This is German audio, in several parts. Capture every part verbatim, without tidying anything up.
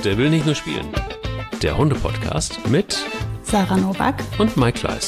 Der will nicht nur spielen. Der Hunde-Podcast mit Sarah Novak und Mike Kleiss.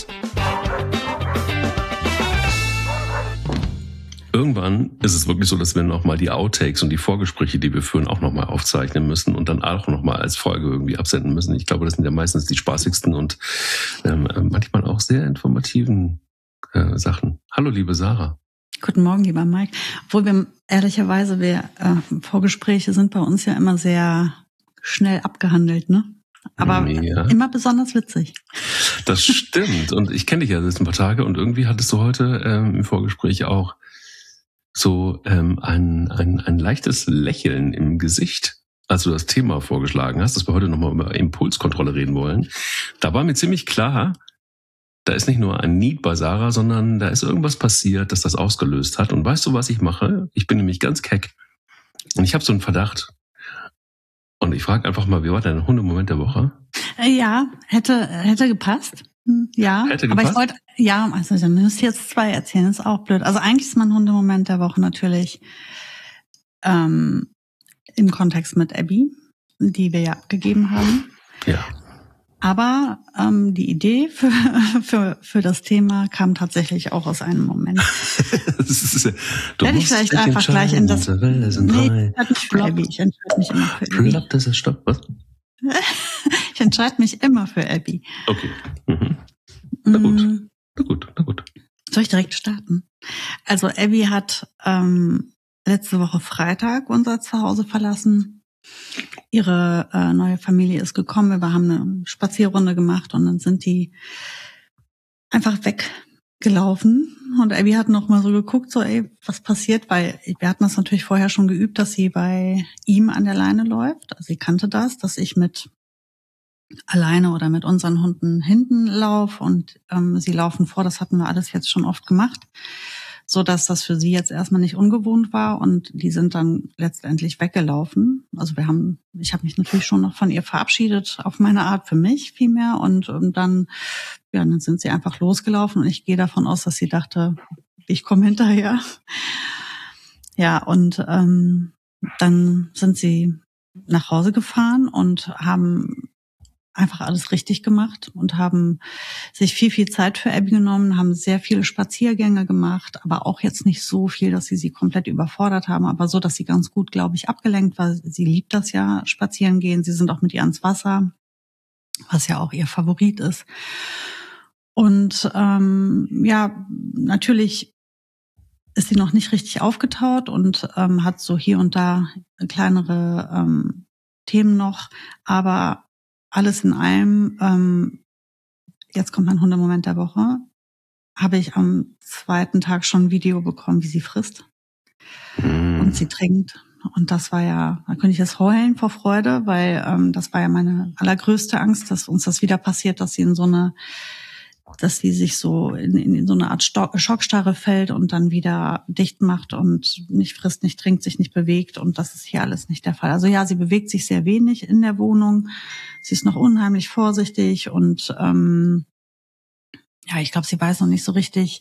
Irgendwann ist es wirklich so, dass wir nochmal die Outtakes und die Vorgespräche, die wir führen, auch nochmal aufzeichnen müssen und dann auch nochmal als Folge irgendwie absenden müssen. Ich glaube, das sind ja meistens die spaßigsten und ähm, manchmal auch sehr informativen äh, Sachen. Hallo, liebe Sarah. Guten Morgen, lieber Mike. Obwohl wir ehrlicherweise, wir äh, Vorgespräche sind bei uns ja immer sehr schnell abgehandelt, ne? Aber ja. Immer besonders witzig. Das stimmt. Und ich kenne dich ja seit ein paar Tage und irgendwie hattest du heute ähm, im Vorgespräch auch so ähm, ein, ein, ein leichtes Lächeln im Gesicht, als du das Thema vorgeschlagen hast, dass wir heute nochmal über Impulskontrolle reden wollen. Da war mir ziemlich klar, da ist nicht nur ein Need bei Sarah, sondern da ist irgendwas passiert, das das ausgelöst hat. Und weißt du, was ich mache? Ich bin nämlich ganz keck. Und ich habe so einen Verdacht. Und ich frage einfach mal, wie war dein Hundemoment der Woche? Ja, hätte hätte gepasst. Ja, hätte aber gepasst? ich wollte, ja, also dann müsst ihr jetzt zwei erzählen, ist auch blöd. Also eigentlich ist mein Hundemoment der Woche natürlich ähm, im Kontext mit Abby, die wir ja abgegeben haben. Ja. Aber ähm, die Idee für, für, für das Thema kam tatsächlich auch aus einem Moment. Das ist, ja, du Hätte ich vielleicht einfach gleich in das... Welle sind nee, ich entscheide mich für Abby. Ich entscheide mich immer für Abby. Plop, das ist Stopp, was? Ich entscheide mich immer für Abby. Okay. Mhm. Na gut, mm. na gut, na gut. Soll ich direkt starten? Also Abby hat ähm, letzte Woche Freitag unser Zuhause verlassen. Ihre äh, neue Familie ist gekommen. Wir haben eine Spazierrunde gemacht und dann sind die einfach weggelaufen. Und Abby hat noch mal so geguckt, so ey, was passiert? Weil wir hatten das natürlich vorher schon geübt, dass sie bei ihm an der Leine läuft. Also sie kannte das, dass ich mit alleine oder mit unseren Hunden hinten laufe und ähm, sie laufen vor. Das hatten wir alles jetzt schon oft gemacht, so dass das für sie jetzt erstmal nicht ungewohnt war und die sind dann letztendlich weggelaufen. Also wir haben, ich habe mich natürlich schon noch von ihr verabschiedet, auf meine Art für mich vielmehr und, und dann, ja, dann sind sie einfach losgelaufen und ich gehe davon aus, dass sie dachte, ich komme hinterher. Ja, und ähm, dann sind sie nach Hause gefahren und haben einfach alles richtig gemacht und haben sich viel, viel Zeit für Abby genommen, haben sehr viele Spaziergänge gemacht, aber auch jetzt nicht so viel, dass sie sie komplett überfordert haben, aber so, dass sie ganz gut, glaube ich, abgelenkt war. Sie liebt das ja, spazieren gehen. Sie sind auch mit ihr ans Wasser, was ja auch ihr Favorit ist. Und ähm, ja, natürlich ist sie noch nicht richtig aufgetaut und ähm, hat so hier und da kleinere ähm, Themen noch, aber alles in allem, ähm, jetzt kommt mein Hundemoment der Woche, habe ich am zweiten Tag schon ein Video bekommen, wie sie frisst mm. und sie trinkt. Und das war ja, da könnte ich jetzt heulen vor Freude, weil ähm, das war ja meine allergrößte Angst, dass uns das wieder passiert, dass sie in so eine, dass sie sich so in, in so eine Art Stock, Schockstarre fällt und dann wieder dicht macht und nicht frisst, nicht trinkt, sich nicht bewegt. Und das ist hier alles nicht der Fall. Also ja, sie bewegt sich sehr wenig in der Wohnung. Sie ist noch unheimlich vorsichtig und ähm, ja, ich glaube, sie weiß noch nicht so richtig,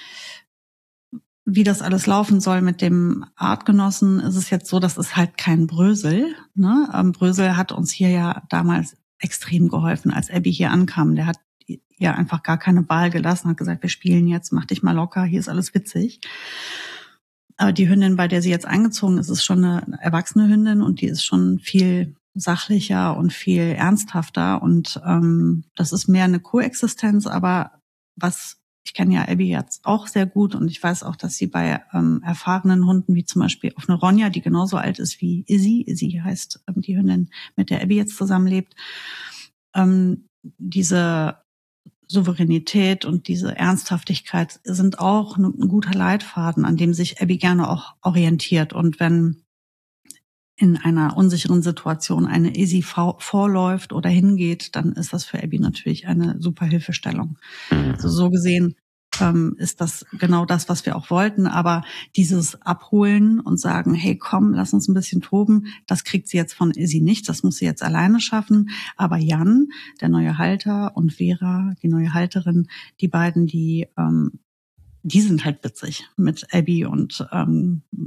wie das alles laufen soll mit dem Artgenossen. Ist es jetzt so, das ist halt kein Brösel. Ne? Ähm, Brösel hat uns hier ja damals extrem geholfen, als Abby hier ankam. Der hat ihr einfach gar keine Wahl gelassen, hat gesagt, wir spielen jetzt, mach dich mal locker, hier ist alles witzig. Aber die Hündin, bei der sie jetzt eingezogen ist, ist schon eine erwachsene Hündin und die ist schon viel sachlicher und viel ernsthafter und ähm, das ist mehr eine Koexistenz, aber was, ich kenne ja Abby jetzt auch sehr gut und ich weiß auch, dass sie bei ähm, erfahrenen Hunden, wie zum Beispiel auf eine Ronja, die genauso alt ist wie Izzy, Izzy heißt ähm, die Hündin, mit der Abby jetzt zusammenlebt, ähm, diese Souveränität und diese Ernsthaftigkeit sind auch ein guter Leitfaden, an dem sich Abby gerne auch orientiert. Und wenn in einer unsicheren Situation eine Izzy vorläuft oder hingeht, dann ist das für Abby natürlich eine super Hilfestellung. Also so gesehen ähm, ist das genau das, was wir auch wollten. Aber dieses Abholen und sagen, hey, komm, lass uns ein bisschen toben, das kriegt sie jetzt von Izzy nicht. Das muss sie jetzt alleine schaffen. Aber Jan, der neue Halter, und Vera, die neue Halterin, die beiden, die ähm, die sind halt witzig mit Abby und ähm,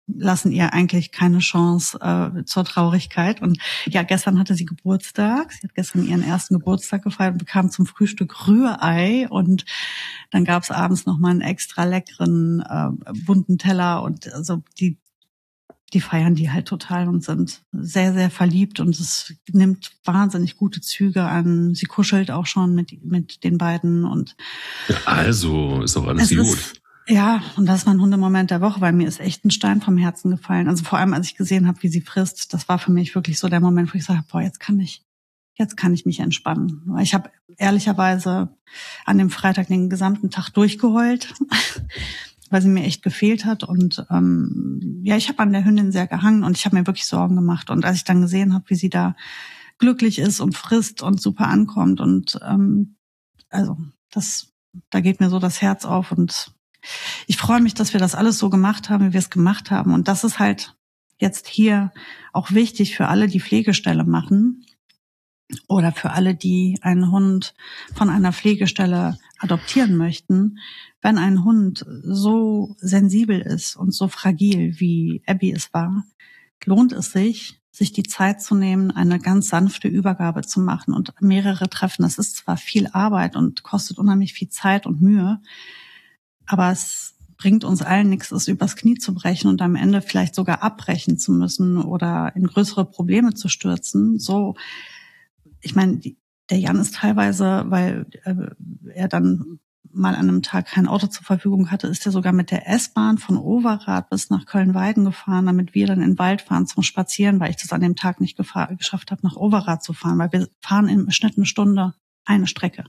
lassen ihr eigentlich keine Chance äh, zur Traurigkeit. Und ja, gestern hatte sie Geburtstag. Sie hat gestern ihren ersten Geburtstag gefeiert und bekam zum Frühstück Rührei. Und dann gab es abends noch mal einen extra leckeren, äh, bunten Teller. Und also die die feiern die halt total und sind sehr, sehr verliebt. Und es nimmt wahnsinnig gute Züge an. Sie kuschelt auch schon mit mit den beiden. Und ja, also ist doch alles gut. Ist, ja, und das war ein Hundemoment der Woche, weil mir ist echt ein Stein vom Herzen gefallen. Also vor allem, als ich gesehen habe, wie sie frisst, das war für mich wirklich so der Moment, wo ich sage, boah, jetzt kann ich, jetzt kann ich mich entspannen. Ich habe ehrlicherweise an dem Freitag den gesamten Tag durchgeheult, weil sie mir echt gefehlt hat. Und ähm, ja, ich habe an der Hündin sehr gehangen und ich habe mir wirklich Sorgen gemacht. Und als ich dann gesehen habe, wie sie da glücklich ist und frisst und super ankommt und ähm, also das, da geht mir so das Herz auf und ich freue mich, dass wir das alles so gemacht haben, wie wir es gemacht haben. Und das ist halt jetzt hier auch wichtig für alle, die Pflegestelle machen oder für alle, die einen Hund von einer Pflegestelle adoptieren möchten. Wenn ein Hund so sensibel ist und so fragil, wie Abby es war, lohnt es sich, sich die Zeit zu nehmen, eine ganz sanfte Übergabe zu machen und mehrere Treffen. Das ist zwar viel Arbeit und kostet unheimlich viel Zeit und Mühe, aber es bringt uns allen nichts, es übers Knie zu brechen und am Ende vielleicht sogar abbrechen zu müssen oder in größere Probleme zu stürzen. So, ich meine, der Jan ist teilweise, weil äh, er dann mal an einem Tag kein Auto zur Verfügung hatte, ist er sogar mit der S-Bahn von Overath bis nach Köln-Weiden gefahren, damit wir dann in den Wald fahren zum Spazieren, weil ich das an dem Tag nicht gefahr, geschafft habe, nach Overath zu fahren, weil wir fahren im Schnitt eine Stunde eine Strecke.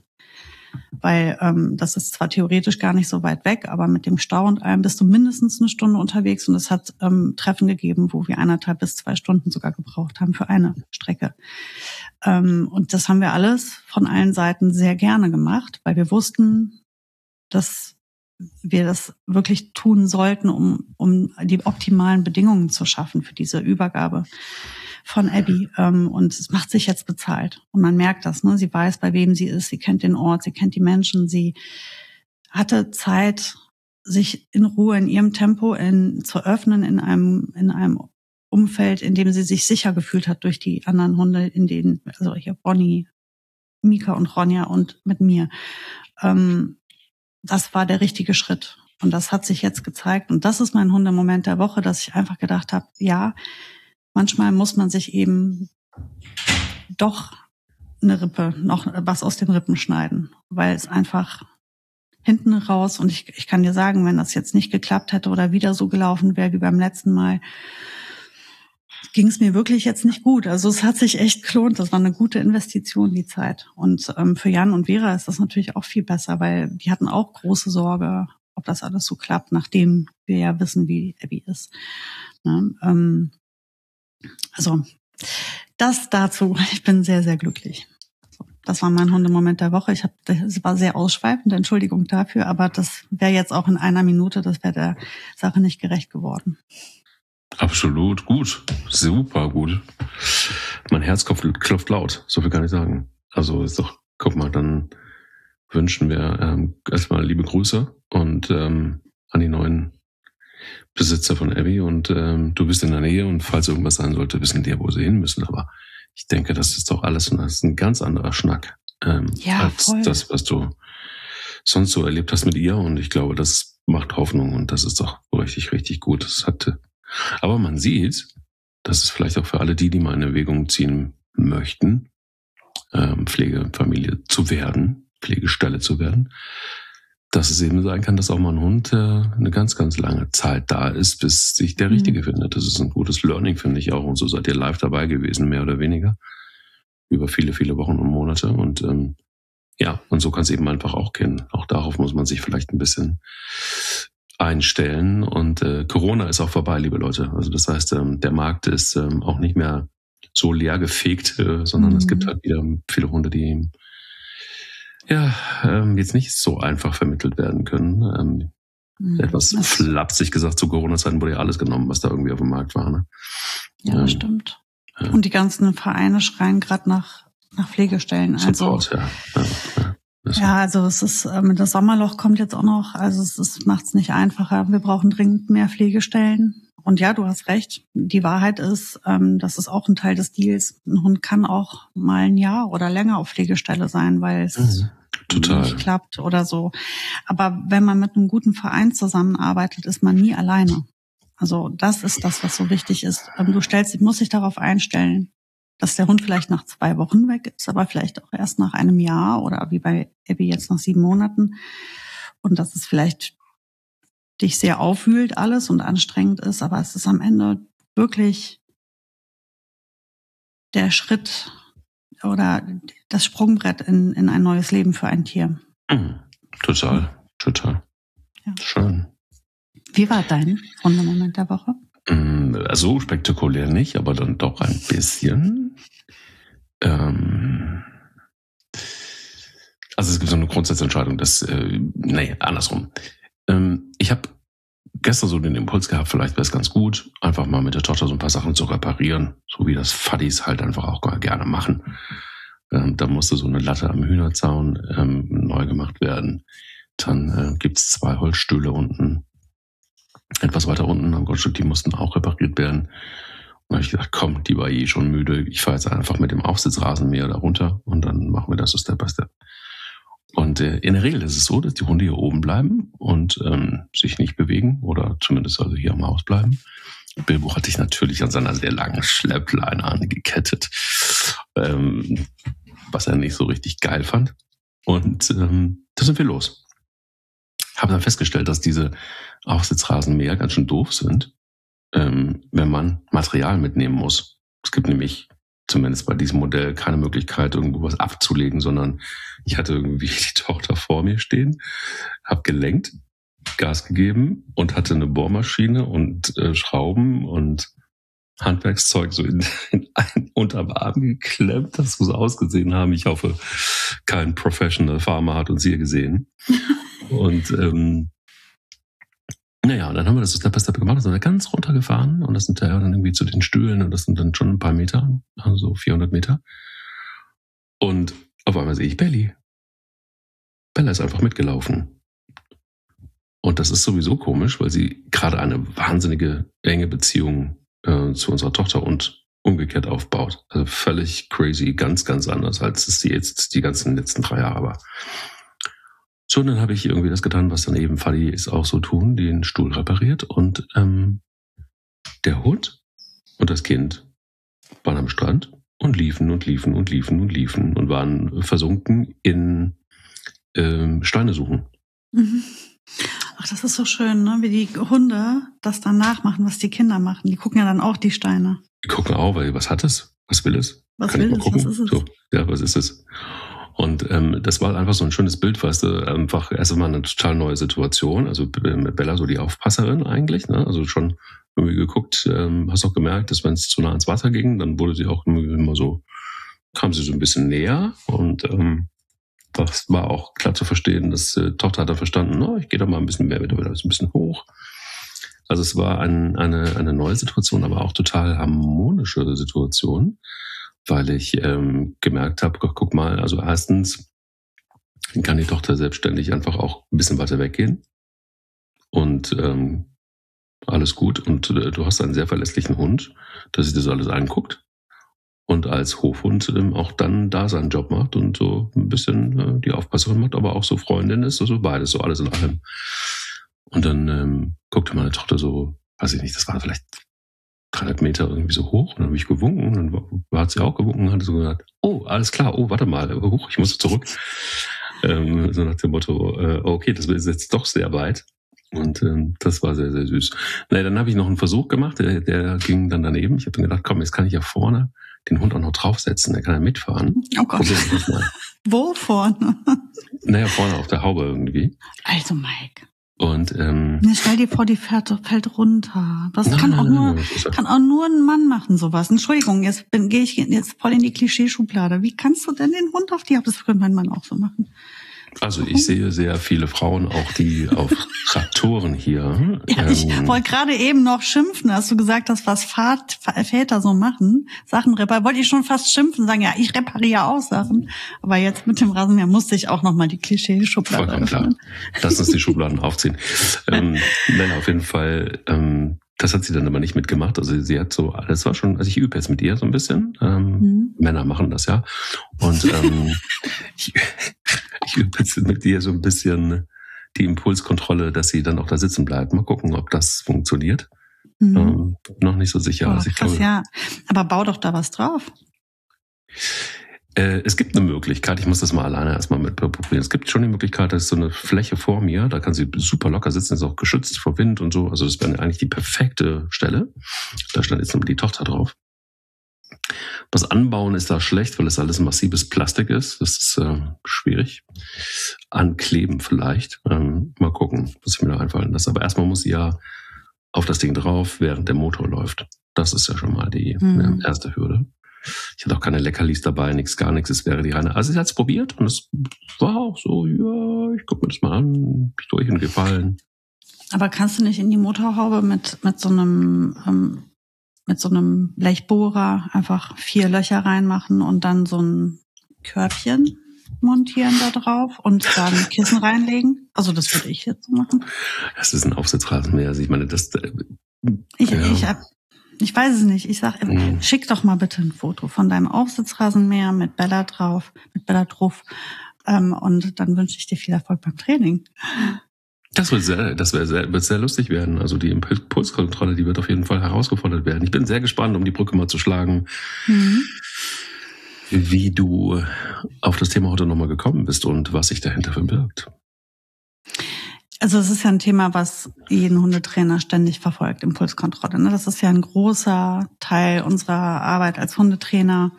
Weil ähm, das ist zwar theoretisch gar nicht so weit weg, aber mit dem Stau und allem bist du mindestens eine Stunde unterwegs und es hat ähm, Treffen gegeben, wo wir eineinhalb bis zwei Stunden sogar gebraucht haben für eine Strecke. Ähm, und das haben wir alles von allen Seiten sehr gerne gemacht, weil wir wussten, dass wir das wirklich tun sollten, um um die optimalen Bedingungen zu schaffen für diese Übergabe von Abby. Und es macht sich jetzt bezahlt. Und man merkt das, ne? Sie weiß, bei wem sie ist, sie kennt den Ort, sie kennt die Menschen, sie hatte Zeit, sich in Ruhe in ihrem Tempo in, zu öffnen in einem in einem Umfeld, in dem sie sich sicher gefühlt hat durch die anderen Hunde, in denen, also hier Bonnie, Mika und Ronja und mit mir. Ähm, das war der richtige Schritt. Und das hat sich jetzt gezeigt. Und das ist mein Hundemoment der Woche, dass ich einfach gedacht habe, ja, manchmal muss man sich eben doch eine Rippe, noch was aus den Rippen schneiden, weil es einfach hinten raus, und ich, ich kann dir sagen, wenn das jetzt nicht geklappt hätte oder wieder so gelaufen wäre wie beim letzten Mal, ging es mir wirklich jetzt nicht gut. Also es hat sich echt gelohnt. Das war eine gute Investition, die Zeit. Und ähm, für Jan und Vera ist das natürlich auch viel besser, weil die hatten auch große Sorge, ob das alles so klappt, nachdem wir ja wissen, wie Abby ist. Ne? Ähm, also das dazu. Ich bin sehr, sehr glücklich. So, das war mein Hundemoment der Woche. Ich habe, es war sehr ausschweifend, Entschuldigung dafür, aber das wäre jetzt auch in einer Minute, das wäre der Sache nicht gerecht geworden. Absolut gut, super gut. Mein Herz klopft laut, so viel kann ich sagen. Also ist doch, guck mal, dann wünschen wir ähm, erstmal liebe Grüße und ähm, an die neuen Besitzer von Abby und ähm, du bist in der Nähe und falls irgendwas sein sollte, wissen die ja, wo sie hin müssen. Aber ich denke, das ist doch alles das ist ein ganz anderer Schnack ähm, ja, als voll. Das, was du sonst so erlebt hast mit ihr. Und ich glaube, das macht Hoffnung und das ist doch richtig, richtig gut. Das hat, aber man sieht, das ist vielleicht auch für alle die, die mal in Erwägung ziehen möchten, ähm, Pflegefamilie zu werden, Pflegestelle zu werden, dass es eben sein kann, dass auch mal ein Hund äh, eine ganz, ganz lange Zeit da ist, bis sich der Richtige mhm. findet. Das ist ein gutes Learning, finde ich auch. Und so seid ihr live dabei gewesen, mehr oder weniger, über viele, viele Wochen und Monate. Und ähm, ja, und so kann es eben einfach auch gehen. Auch darauf muss man sich vielleicht ein bisschen einstellen. Und äh, Corona ist auch vorbei, liebe Leute. Also das heißt, ähm, der Markt ist ähm, auch nicht mehr so leer gefegt, äh, sondern mhm. es gibt halt wieder viele Hunde, die ja, ähm, jetzt nicht so einfach vermittelt werden können. Ähm, mhm. Etwas flapsig gesagt, zu Corona-Zeiten wurde ja alles genommen, was da irgendwie auf dem Markt war. Ne? Ja, das ähm, stimmt. Ja. Und die ganzen Vereine schreien gerade nach, nach Pflegestellen. Support, also, ja. Ja, ja. ja, also es ist, ähm, das Sommerloch kommt jetzt auch noch, also es, es macht es nicht einfacher. Wir brauchen dringend mehr Pflegestellen Und ja, du hast recht. Die Wahrheit ist, ähm, das ist auch ein Teil des Deals. Ein Hund kann auch mal ein Jahr oder länger auf Pflegestelle sein, weil es Mhm. Total. nicht klappt oder so. Aber wenn man mit einem guten Verein zusammenarbeitet, ist man nie alleine. Also das ist das, was so wichtig ist. Du stellst, musst dich darauf einstellen, dass der Hund vielleicht nach zwei Wochen weg ist, aber vielleicht auch erst nach einem Jahr oder wie bei Abby jetzt nach sieben Monaten. Und dass es vielleicht dich sehr aufwühlt alles und anstrengend ist, aber es ist am Ende wirklich der Schritt oder das Sprungbrett in, in ein neues Leben für ein Tier. Mhm. Total, total. Ja. Schön. Wie war dein Hundemoment der Woche? So spektakulär nicht, aber dann doch ein bisschen. Ähm also es gibt so eine Grundsatzentscheidung, dass, äh, nee, andersrum. Ähm, ich habe gestern so den Impuls gehabt, vielleicht wäre es ganz gut, einfach mal mit der Tochter so ein paar Sachen zu reparieren, so wie das Faddis halt einfach auch gerne machen. Ähm, da musste so eine Latte am Hühnerzaun ähm, neu gemacht werden. Dann äh, gibt's zwei Holzstühle unten, etwas weiter unten am Grundstück, die mussten auch repariert werden. Und da habe ich gedacht, komm, die war eh schon müde, ich fahre jetzt einfach mit dem Aufsitzrasenmäher da runter und dann machen wir das so Step by Step. Und äh, in der Regel ist es so, dass die Hunde hier oben bleiben und ähm, sich nicht bewegen oder zumindest also hier am Haus bleiben. Bilbo hatte ich natürlich an seiner sehr langen Schleppleine angekettet, ähm, was er nicht so richtig geil fand. Und ähm, da sind wir los. Habe dann festgestellt, dass diese Aufsitzrasenmäher ganz schön doof sind, ähm, wenn man Material mitnehmen muss. Es gibt nämlich zumindest bei diesem Modell keine Möglichkeit, irgendwo was abzulegen, sondern ich hatte irgendwie die Tochter vor mir stehen, habe gelenkt, Gas gegeben und hatte eine Bohrmaschine und äh, Schrauben und Handwerkszeug so in, in einen unterm Arm geklemmt. Das muss ausgesehen haben. Ich hoffe, kein Professional Farmer hat uns hier gesehen. Und ähm, naja, und dann haben wir das so Step by Step gemacht und sind da ganz runtergefahren und das sind ja dann irgendwie zu den Stühlen und das sind dann schon ein paar Meter, also vierhundert Meter. Und auf einmal sehe ich Belly. Bella ist einfach mitgelaufen. Und das ist sowieso komisch, weil sie gerade eine wahnsinnige enge Beziehung äh, zu unserer Tochter und umgekehrt aufbaut. Also völlig crazy, ganz, ganz anders, als es die jetzt die ganzen letzten drei Jahre war. So, und dann habe ich irgendwie das getan, was dann eben Fadi ist auch so tun, den Stuhl repariert und ähm, der Hund und das Kind waren am Strand und liefen und liefen und liefen und liefen und waren versunken in ähm, Steine suchen. Mhm. Ach, das ist so schön, ne? Wie die Hunde das dann nachmachen, was die Kinder machen. Die gucken ja dann auch die Steine. Die gucken auch, weil was hat es? Was will es? Was Kann will ich mal es? gucken? Was ist es? So, ja, was ist es? Und ähm, das war einfach so ein schönes Bild, weißt du, einfach erst einmal eine total neue Situation. Also mit Bella so die Aufpasserin eigentlich, ne? Also schon irgendwie geguckt, ähm, hast auch gemerkt, dass wenn es zu nah ans Wasser ging, dann wurde sie auch immer so, kam sie so ein bisschen näher und ähm, das war auch klar zu verstehen, dass äh, Tochter hat dann verstanden, oh, ich gehe da mal ein bisschen mehr mit, ein bisschen hoch. Also es war ein, eine, eine neue Situation, aber auch total harmonische Situation, weil ich ähm, gemerkt habe, guck mal, also erstens kann die Tochter selbstständig einfach auch ein bisschen weiter weggehen und ähm, alles gut. Und äh, du hast einen sehr verlässlichen Hund, der sich das alles anguckt und als Hofhund ähm, auch dann da seinen Job macht und so ein bisschen äh, die Aufpasserin macht, aber auch so Freundin ist, also beides, so alles in allem. Und dann ähm, guckte meine Tochter so, weiß ich nicht, das war vielleicht dreihundert Meter irgendwie so hoch. Und dann habe ich gewunken und dann war, hat sie auch gewunken und hat so gesagt, oh, alles klar, oh, warte mal, hoch, ich muss zurück. ähm, so nach dem Motto, äh, okay, das ist jetzt doch sehr weit. Und ähm, das war sehr, sehr süß. Naja, dann habe ich noch einen Versuch gemacht, der, der ging dann daneben. Ich habe dann gedacht, komm, jetzt kann ich ja vorne den Hund auch noch draufsetzen, der kann ja mitfahren. Oh Gott. Wo vorne? Naja, vorne auf der Haube irgendwie. Also Mike. Und ähm, ja, stell dir vor, die fährt, fällt runter. Das nein, kann auch nein, nur, nein, nein, kann auch nur ein Mann machen, sowas. Entschuldigung, jetzt bin, gehe ich jetzt voll in die Klischeeschublade. Wie kannst du denn den Hund auf die, das könnte mein Mann auch so machen. Also ich sehe sehr viele Frauen, auch die auf Traktoren hier. Ja, ich ähm, wollte gerade eben noch schimpfen, als du gesagt hast, was Vater, Väter so machen. Sachen reparieren. Wollte ich schon fast schimpfen, sagen, ja, ich repariere auch Sachen. Aber jetzt mit dem Rasenmäher musste ich auch nochmal die Klischee-Schublade vollkommen öffnen. Klar. Lass uns die Schubladen aufziehen. ähm, nein, auf jeden Fall ähm, Das hat sie dann aber nicht mitgemacht. Also sie hat so, das war schon, also ich übe jetzt mit ihr so ein bisschen. Ähm, mhm. Männer machen das ja. Und ähm, ich, ich übe jetzt mit ihr so ein bisschen die Impulskontrolle, dass sie dann auch da sitzen bleibt. Mal gucken, ob das funktioniert. Mhm. Ähm, noch nicht so sicher. Oh, also ich krass, glaube, ja. Aber bau doch da was drauf. Äh, es gibt eine Möglichkeit, ich muss das mal alleine erstmal mit probieren. Es gibt schon die Möglichkeit, dass so eine Fläche vor mir, da kann sie super locker sitzen, ist auch geschützt vor Wind und so. Also das wäre eigentlich die perfekte Stelle. Da stand jetzt nur die Tochter drauf. Das Anbauen ist da schlecht, weil es alles massives Plastik ist. Das ist äh, schwierig. Ankleben vielleicht. Ähm, mal gucken, was ich mir da einfallen lasse. Aber erstmal muss sie ja auf das Ding drauf, während der Motor läuft. Das ist ja schon mal die mhm. äh, erste Hürde. Ich hatte auch keine Leckerlis dabei, nichts, gar nichts. Es wäre die reine. Also sie hat es probiert und es war auch so, ja, ich gucke mir das mal an, ist durch und gefallen. Aber kannst du nicht in die Motorhaube mit mit so einem ähm, mit so einem Blechbohrer einfach vier Löcher reinmachen und dann so ein Körbchen montieren da drauf und dann Kissen reinlegen? Also das würde ich jetzt so machen. Das ist ein Aufsitzrasenmäher. Also ich meine, das. Äh, ich ja. ich habe Ich weiß es nicht. Ich sag, mhm. schick doch mal bitte ein Foto von deinem Aufsitzrasenmäher mit Bella drauf, mit Bella drauf. Ähm, und dann wünsche ich dir viel Erfolg beim Training. Das wird sehr, das wird sehr, wird sehr lustig werden. Also die Impulskontrolle, die wird auf jeden Fall herausgefordert werden. Ich bin sehr gespannt, um die Brücke mal zu schlagen, mhm. wie du auf das Thema heute nochmal gekommen bist und was sich dahinter verbirgt. Also es ist ja ein Thema, was jeden Hundetrainer ständig verfolgt, Impulskontrolle. Das ist ja ein großer Teil unserer Arbeit als Hundetrainer,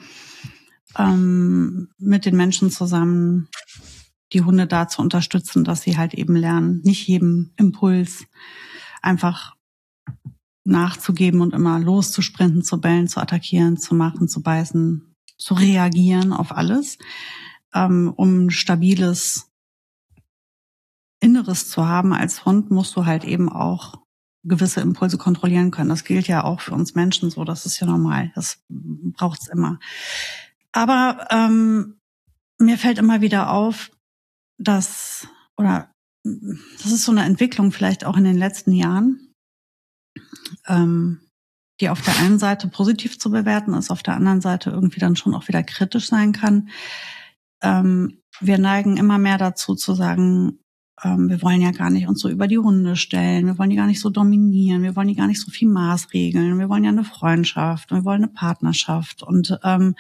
ähm, mit den Menschen zusammen die Hunde da zu unterstützen, dass sie halt eben lernen, nicht jedem Impuls einfach nachzugeben und immer loszusprinten, zu bellen, zu attackieren, zu machen, zu beißen, zu reagieren auf alles, ähm, um ein stabiles Inneres zu haben als Hund, musst du halt eben auch gewisse Impulse kontrollieren können. Das gilt ja auch für uns Menschen so, das ist ja normal, das braucht's immer. Aber ähm, mir fällt immer wieder auf, dass, oder das ist so eine Entwicklung vielleicht auch in den letzten Jahren, ähm, die auf der einen Seite positiv zu bewerten ist, auf der anderen Seite irgendwie dann schon auch wieder kritisch sein kann. Ähm, wir neigen immer mehr dazu zu sagen, wir wollen ja gar nicht uns so über die Hunde stellen, wir wollen die gar nicht so dominieren, wir wollen die gar nicht so viel maßregeln, wir wollen ja eine Freundschaft, wir wollen eine Partnerschaft und ähm,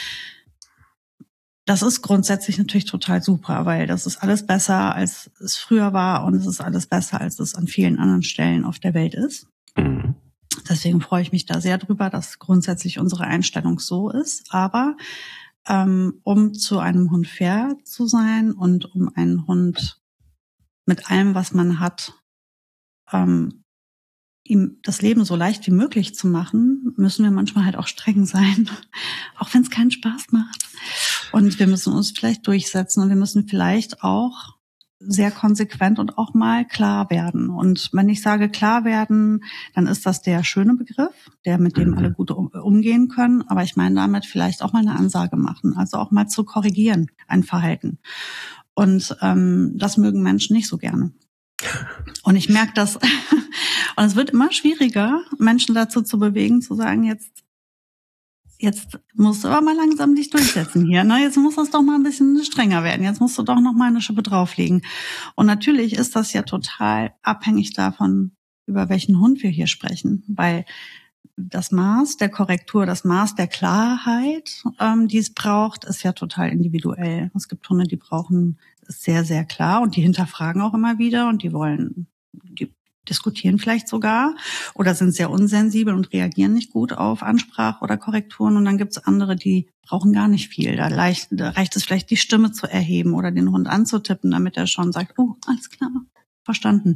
das ist grundsätzlich natürlich total super, weil das ist alles besser, als es früher war und es ist alles besser, als es an vielen anderen Stellen auf der Welt ist. Mhm. Deswegen freue ich mich da sehr drüber, dass grundsätzlich unsere Einstellung so ist, aber ähm, um zu einem Hund fair zu sein und um einen Hund mit allem, was man hat, ähm, ihm das Leben so leicht wie möglich zu machen, müssen wir manchmal halt auch streng sein, auch wenn es keinen Spaß macht. Und wir müssen uns vielleicht durchsetzen und wir müssen vielleicht auch sehr konsequent und auch mal klar werden. Und wenn ich sage klar werden, dann ist das der schöne Begriff, der mit dem alle gut umgehen können. Aber ich meine damit vielleicht auch mal eine Ansage machen, also auch mal zu korrigieren, ein Verhalten. Und ähm, das mögen Menschen nicht so gerne. Und ich merke das, und es wird immer schwieriger, Menschen dazu zu bewegen, zu sagen, jetzt jetzt musst du aber mal langsam dich durchsetzen hier. Ne? Jetzt muss das doch mal ein bisschen strenger werden. Jetzt musst du doch noch mal eine Schippe drauflegen. Und natürlich ist das ja total abhängig davon, über welchen Hund wir hier sprechen. Weil das Maß der Korrektur, das Maß der Klarheit, ähm, die es braucht, ist ja total individuell. Es gibt Hunde, die brauchen es sehr, sehr klar und die hinterfragen auch immer wieder und die wollen, die diskutieren vielleicht sogar oder sind sehr unsensibel und reagieren nicht gut auf Ansprache oder Korrekturen. Und dann gibt es andere, die brauchen gar nicht viel. Da, leicht, da reicht es vielleicht, die Stimme zu erheben oder den Hund anzutippen, damit er schon sagt, oh, alles klar, verstanden.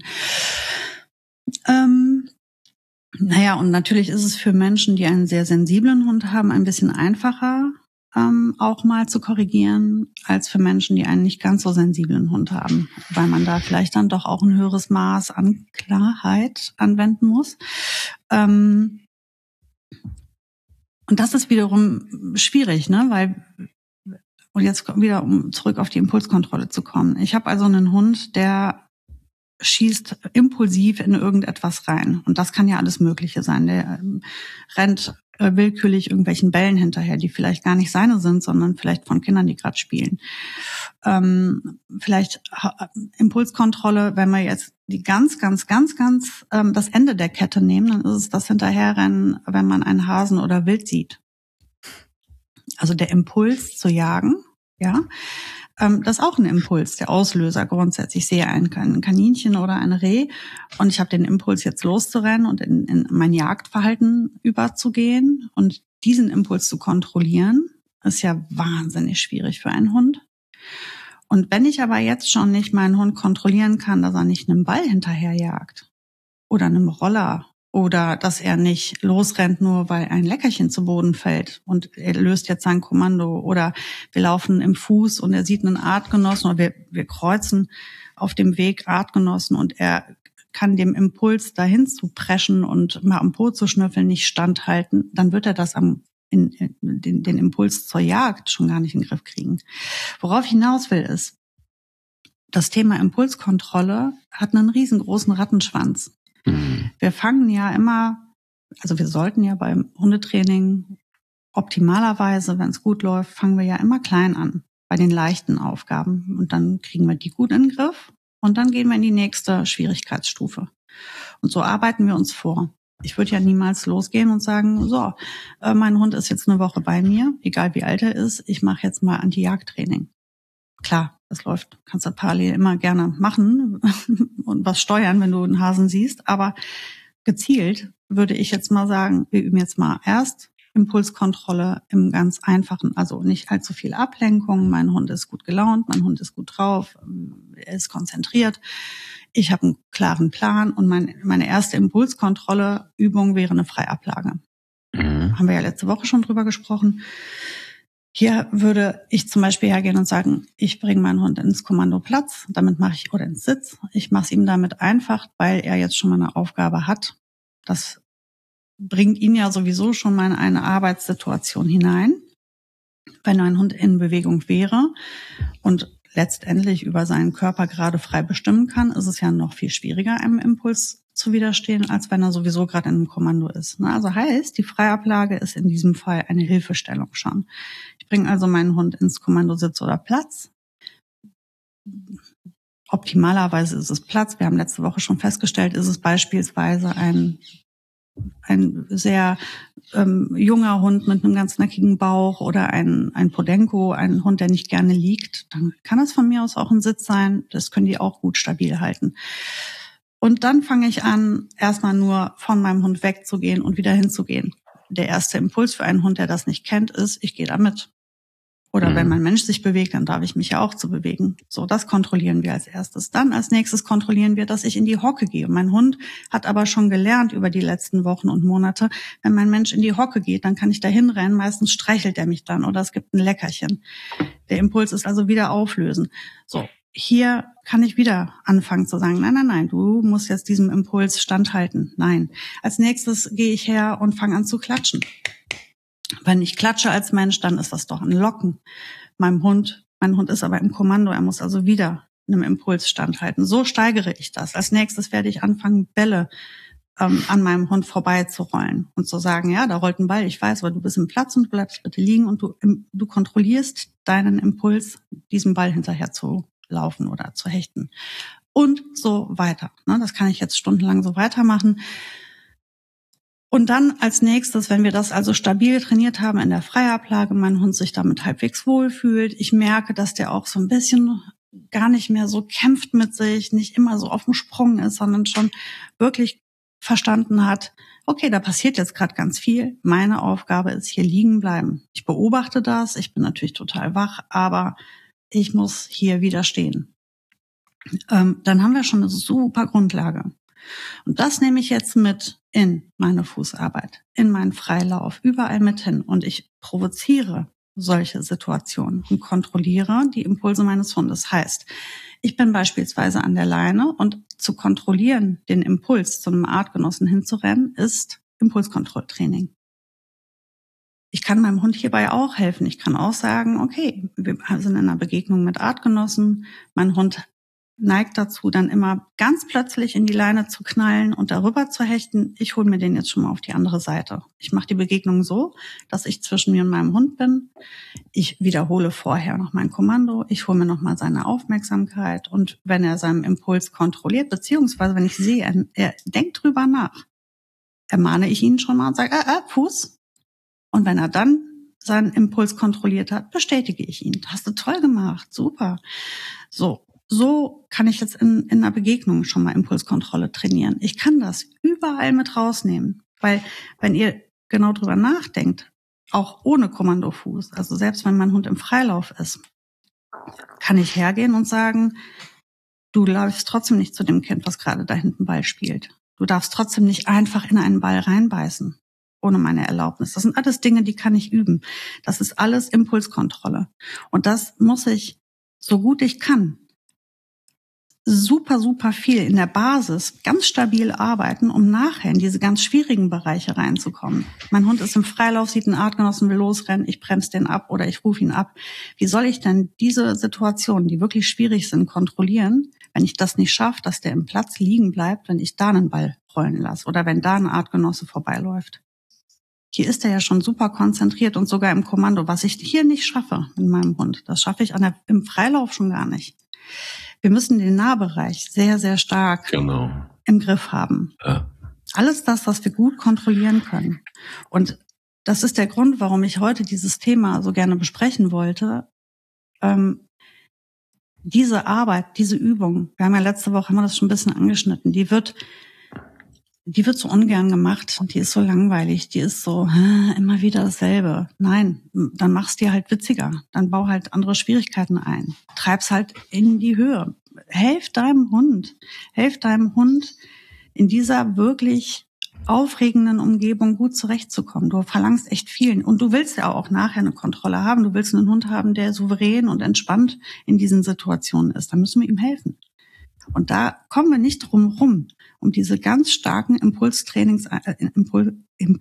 Ähm, naja, und natürlich ist es für Menschen, die einen sehr sensiblen Hund haben, ein bisschen einfacher, ähm, auch mal zu korrigieren, als für Menschen, die einen nicht ganz so sensiblen Hund haben, weil man da vielleicht dann doch auch ein höheres Maß an Klarheit anwenden muss. Ähm, und das ist wiederum schwierig, ne, weil, und jetzt wieder, um zurück auf die Impulskontrolle zu kommen. Ich habe also einen Hund, der schießt impulsiv in irgendetwas rein. Und das kann ja alles Mögliche sein. Der ähm, rennt äh, willkürlich irgendwelchen Bällen hinterher, die vielleicht gar nicht seine sind, sondern vielleicht von Kindern, die gerade spielen. Ähm, vielleicht äh, Impulskontrolle, wenn wir jetzt die ganz, ganz, ganz, ganz ähm, das Ende der Kette nehmen, dann ist es das Hinterherrennen, wenn man einen Hasen oder Wild sieht. Also der Impuls zu jagen, ja, ähm, das ist auch ein Impuls, der Auslöser grundsätzlich. Ich sehe ein, ein Kaninchen oder ein Reh und ich habe den Impuls, jetzt loszurennen und in, in mein Jagdverhalten überzugehen. Und diesen Impuls zu kontrollieren, ist ja wahnsinnig schwierig für einen Hund. Und wenn ich aber jetzt schon nicht meinen Hund kontrollieren kann, dass er nicht einem Ball hinterherjagt oder einem Roller oder dass er nicht losrennt, nur weil ein Leckerchen zu Boden fällt und er löst jetzt sein Kommando, oder wir laufen im Fuß und er sieht einen Artgenossen oder wir, wir kreuzen auf dem Weg Artgenossen und er kann dem Impuls dahin zu preschen und mal am Po zu schnüffeln nicht standhalten, dann wird er das am in, in, den, den Impuls zur Jagd schon gar nicht in den Griff kriegen. Worauf ich hinaus will ist, das Thema Impulskontrolle hat einen riesengroßen Rattenschwanz. Mhm. Wir fangen ja immer, also wir sollten ja beim Hundetraining optimalerweise, wenn es gut läuft, fangen wir ja immer klein an, bei den leichten Aufgaben. Und dann kriegen wir die gut in den Griff und dann gehen wir in die nächste Schwierigkeitsstufe. Und so arbeiten wir uns vor. Ich würde ja niemals losgehen und sagen, so, äh, mein Hund ist jetzt eine Woche bei mir, egal wie alt er ist, ich mache jetzt mal Anti-Jagd-Training. Klar, das läuft, kannst du parallel immer gerne machen und was steuern, wenn du einen Hasen siehst, aber gezielt würde ich jetzt mal sagen, wir üben jetzt mal erst Impulskontrolle im ganz einfachen, also nicht allzu viel Ablenkung, mein Hund ist gut gelaunt, mein Hund ist gut drauf, er ist konzentriert, ich habe einen klaren Plan und mein, meine erste Impulskontrolle-Übung wäre eine Freiablage. Mhm. Haben wir ja letzte Woche schon drüber gesprochen. Hier würde ich zum Beispiel hergehen und sagen, ich bringe meinen Hund ins Kommando Platz, damit mache ich, oder ins Sitz. Ich mache es ihm damit einfach, weil er jetzt schon mal eine Aufgabe hat. Das bringt ihn ja sowieso schon mal in eine Arbeitssituation hinein. Wenn ein Hund in Bewegung wäre und letztendlich über seinen Körper gerade frei bestimmen kann, ist es ja noch viel schwieriger, einem Impuls zu widerstehen, als wenn er sowieso gerade in einem Kommando ist. Also heißt, die Freiablage ist in diesem Fall eine Hilfestellung schon. Ich bringe also meinen Hund ins Kommando Sitz oder Platz. Optimalerweise ist es Platz. Wir haben letzte Woche schon festgestellt, ist es beispielsweise ein ein sehr ähm, junger Hund mit einem ganz nackigen Bauch oder ein, ein Podenco, ein Hund, der nicht gerne liegt, dann kann es von mir aus auch ein Sitz sein. Das können die auch gut stabil halten. Und dann fange ich an, erstmal nur von meinem Hund wegzugehen und wieder hinzugehen. Der erste Impuls für einen Hund, der das nicht kennt, ist, ich gehe da mit. Oder mhm. wenn mein Mensch sich bewegt, dann darf ich mich ja auch zu bewegen. So, das kontrollieren wir als erstes. Dann als nächstes kontrollieren wir, dass ich in die Hocke gehe. Und mein Hund hat aber schon gelernt über die letzten Wochen und Monate, wenn mein Mensch in die Hocke geht, dann kann ich da hinrennen. Meistens streichelt er mich dann oder es gibt ein Leckerchen. Der Impuls ist also wieder auflösen. So, hier kann ich wieder anfangen zu sagen, nein, nein, nein, du musst jetzt diesem Impuls standhalten. Nein. Als nächstes gehe ich her und fange an zu klatschen. Wenn ich klatsche als Mensch, dann ist das doch ein Locken. Meinem Hund, mein Hund ist aber im Kommando, er muss also wieder einem Impuls standhalten. So steigere ich das. Als nächstes werde ich anfangen, Bälle ähm, an meinem Hund vorbeizurollen und zu sagen, ja, da rollt ein Ball, ich weiß, aber du bist im Platz und du bleibst bitte liegen und du, du kontrollierst deinen Impuls, diesem Ball hinterher zu laufen oder zu hechten. Und so weiter. Das kann ich jetzt stundenlang so weitermachen. Und dann als nächstes, wenn wir das also stabil trainiert haben in der Freiablage, mein Hund sich damit halbwegs wohlfühlt, ich merke, dass der auch so ein bisschen gar nicht mehr so kämpft mit sich, nicht immer so auf dem Sprung ist, sondern schon wirklich verstanden hat, okay, da passiert jetzt gerade ganz viel. Meine Aufgabe ist hier liegen bleiben. Ich beobachte das, ich bin natürlich total wach, aber ich muss hier wieder stehen. Ähm, dann haben wir schon eine super Grundlage. Und das nehme ich jetzt mit in meine Fußarbeit, in meinen Freilauf, überall mit hin. Und ich provoziere solche Situationen und kontrolliere die Impulse meines Hundes. Heißt, ich bin beispielsweise an der Leine und zu kontrollieren, den Impuls zu einem Artgenossen hinzurennen, ist Impulskontrolltraining. Ich kann meinem Hund hierbei auch helfen. Ich kann auch sagen, okay, wir sind in einer Begegnung mit Artgenossen. Mein Hund neigt dazu, dann immer ganz plötzlich in die Leine zu knallen und darüber zu hechten. Ich hole mir den jetzt schon mal auf die andere Seite. Ich mache die Begegnung so, dass ich zwischen mir und meinem Hund bin. Ich wiederhole vorher noch mein Kommando. Ich hole mir noch mal seine Aufmerksamkeit. Und wenn er seinen Impuls kontrolliert, beziehungsweise wenn ich sehe, er, er denkt drüber nach, ermahne ich ihn schon mal und sage, äh, äh, Fuß. Und wenn er dann seinen Impuls kontrolliert hat, bestätige ich ihn. Hast du toll gemacht, super. So. So kann ich jetzt in, in einer Begegnung schon mal Impulskontrolle trainieren. Ich kann das überall mit rausnehmen, weil wenn ihr genau drüber nachdenkt, auch ohne Kommandofuß, also selbst wenn mein Hund im Freilauf ist, kann ich hergehen und sagen, du läufst trotzdem nicht zu dem Kind, was gerade da hinten Ball spielt. Du darfst trotzdem nicht einfach in einen Ball reinbeißen, ohne meine Erlaubnis. Das sind alles Dinge, die kann ich üben. Das ist alles Impulskontrolle. Und das muss ich, so gut ich kann, super, super viel in der Basis ganz stabil arbeiten, um nachher in diese ganz schwierigen Bereiche reinzukommen. Mein Hund ist im Freilauf, sieht einen Artgenossen, will losrennen, ich bremse den ab oder ich rufe ihn ab. Wie soll ich denn diese Situationen, die wirklich schwierig sind, kontrollieren, wenn ich das nicht schaffe, dass der im Platz liegen bleibt, wenn ich da einen Ball rollen lasse oder wenn da ein Artgenosse vorbeiläuft? Hier ist er ja schon super konzentriert und sogar im Kommando, was ich hier nicht schaffe mit meinem Hund. Das schaffe ich an der, im Freilauf schon gar nicht. Wir müssen den Nahbereich sehr, sehr stark genau. im Griff haben. Ja. Alles das, was wir gut kontrollieren können. Und das ist der Grund, warum ich heute dieses Thema so gerne besprechen wollte. Ähm, diese Arbeit, diese Übung, wir haben ja letzte Woche haben wir das schon ein bisschen angeschnitten, die wird, die wird so ungern gemacht und die ist so langweilig, die ist so äh, immer wieder dasselbe. Nein, dann mach's dir halt witziger, dann bau halt andere Schwierigkeiten ein, treib's halt in die Höhe. Helf deinem Hund, helf deinem Hund in dieser wirklich aufregenden Umgebung gut zurechtzukommen. Du verlangst echt viel und du willst ja auch nachher eine Kontrolle haben. Du willst einen Hund haben, der souverän und entspannt in diesen Situationen ist. Da müssen wir ihm helfen. Und da kommen wir nicht drum rum, um diese ganz starken Impulstrainings, äh, Impul,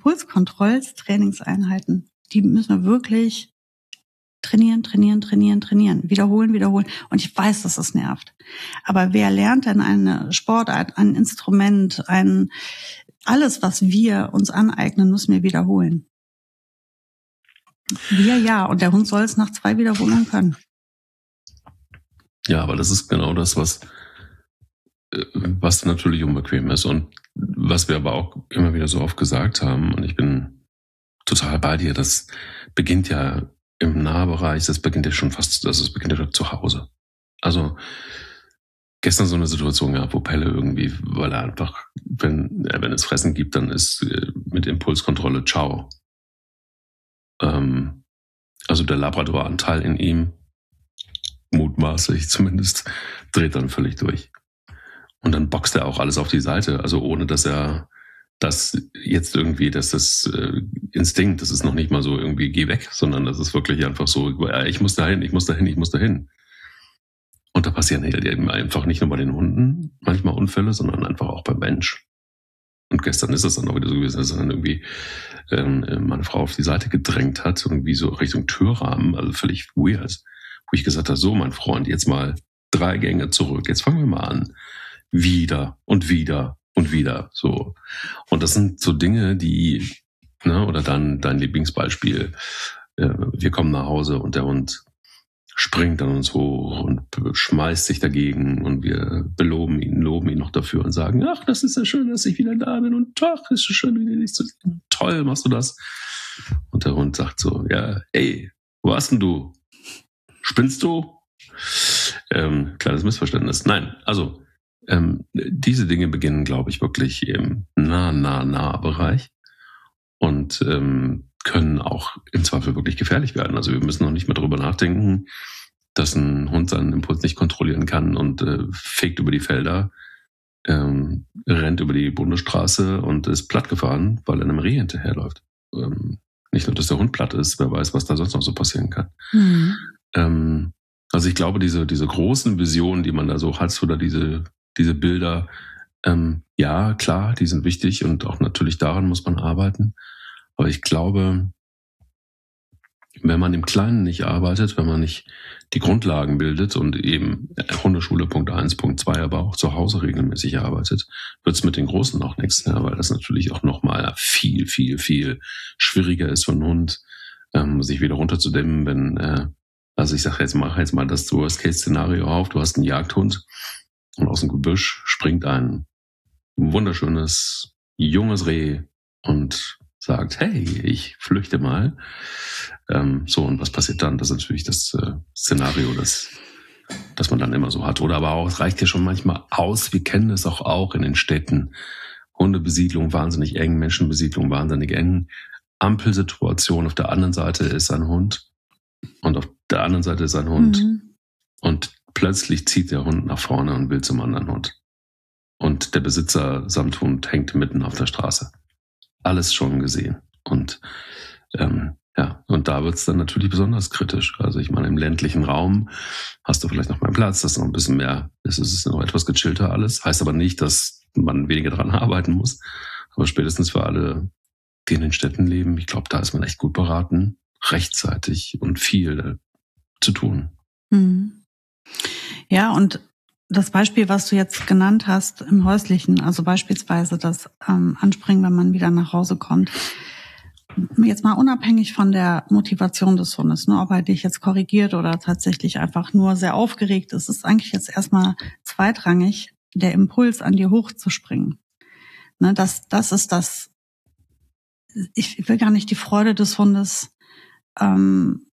Impulskontrolltrainingseinheiten, die müssen wir wirklich trainieren, trainieren, trainieren, trainieren, wiederholen, wiederholen. Und ich weiß, dass das nervt. Aber wer lernt denn eine Sportart, ein Instrument, ein alles, was wir uns aneignen, müssen wir wiederholen. Wir ja, und der Hund soll es nach zwei Wiederholungen können. Ja, aber das ist genau das, was was natürlich unbequem ist und was wir aber auch immer wieder so oft gesagt haben. Und ich bin total bei dir. Das beginnt ja im Nahbereich, das beginnt ja schon fast, das beginnt ja zu Hause. Also gestern so eine Situation gehabt, wo Pelle irgendwie, weil er einfach, wenn, wenn es Fressen gibt, dann ist mit Impulskontrolle ciao. Ähm, also der Labrador-Anteil in ihm, mutmaßlich zumindest, dreht dann völlig durch. Und dann boxt er auch alles auf die Seite, also ohne dass er das jetzt irgendwie, dass das äh, Instinkt, das ist noch nicht mal so irgendwie, geh weg, sondern das ist wirklich einfach so, ja, ich muss dahin, ich muss dahin, ich muss dahin. Und da passieren halt eben einfach nicht nur bei den Hunden manchmal Unfälle, sondern einfach auch beim Mensch. Und gestern ist es dann auch wieder so gewesen, dass dann irgendwie ähm, meine Frau auf die Seite gedrängt hat, irgendwie so Richtung Türrahmen, also völlig weird. Wo ich gesagt habe, so mein Freund, jetzt mal drei Gänge zurück, jetzt fangen wir mal an. Wieder und wieder und wieder, so. Und das sind so Dinge, die, ne, oder dann dein Lieblingsbeispiel, äh, wir kommen nach Hause und der Hund springt an uns hoch und schmeißt sich dagegen und wir beloben ihn, loben ihn noch dafür und sagen, ach, das ist ja schön, dass ich wieder da bin und ach, ist so schön, wieder dich zu sehen. Toll, machst du das? Und der Hund sagt so, ja, ey, wo warst denn du? Spinnst du? Ähm, kleines Missverständnis. Nein, also ähm, diese Dinge beginnen, glaube ich, wirklich im nah, nah, nah Bereich und ähm, können auch im Zweifel wirklich gefährlich werden. Also wir müssen noch nicht mehr darüber nachdenken, dass ein Hund seinen Impuls nicht kontrollieren kann und äh, fegt über die Felder, ähm, rennt über die Bundesstraße und ist platt gefahren, weil er einem Reh hinterherläuft. Ähm, nicht nur, dass der Hund platt ist, wer weiß, was da sonst noch so passieren kann. Mhm. Ähm, also ich glaube, diese, diese großen Visionen, die man da so hat, oder diese, diese Bilder, ähm, ja, klar, die sind wichtig und auch natürlich daran muss man arbeiten. Aber ich glaube, wenn man im Kleinen nicht arbeitet, wenn man nicht die Grundlagen bildet und eben Hundeschule Punkt eins, Punkt zwei, aber auch zu Hause regelmäßig arbeitet, wird es mit den Großen auch nichts, ne? Weil das natürlich auch nochmal viel, viel, viel schwieriger ist für einen Hund, ähm, sich wieder runterzudämmen, wenn, äh, also ich sage jetzt mal, jetzt mal das Worst-Case-Szenario auf, du hast einen Jagdhund und aus dem Gebüsch springt ein wunderschönes, junges Reh und sagt, hey, ich flüchte mal. Ähm, so, und was passiert dann? Das ist natürlich das äh, Szenario, das, das man dann immer so hat. Oder aber auch, es reicht ja schon manchmal aus, wir kennen es auch, auch in den Städten. Hundebesiedlung wahnsinnig eng, Menschenbesiedlung wahnsinnig eng. Ampelsituation, auf der anderen Seite ist ein Hund und auf der anderen Seite ist ein Hund. Mhm. Und plötzlich zieht der Hund nach vorne und will zum anderen Hund. Und der Besitzer samt Hund hängt mitten auf der Straße. Alles schon gesehen. Und ähm, ja, und da wird's dann natürlich besonders kritisch. Also ich meine, im ländlichen Raum hast du vielleicht noch mal einen Platz, das ist noch ein bisschen mehr, es ist noch etwas gechillter alles. Heißt aber nicht, dass man weniger dran arbeiten muss. Aber spätestens für alle, die in den Städten leben, ich glaube, da ist man echt gut beraten, rechtzeitig und viel zu tun. Hm. Ja, und das Beispiel, was du jetzt genannt hast im Häuslichen, also beispielsweise das ähm, Anspringen, wenn man wieder nach Hause kommt, jetzt mal unabhängig von der Motivation des Hundes, ne, ob er dich jetzt korrigiert oder tatsächlich einfach nur sehr aufgeregt ist, ist eigentlich jetzt erstmal zweitrangig der Impuls, an dir hochzuspringen. Ne, das, das ist das, ich will gar nicht die Freude des Hundes ähm,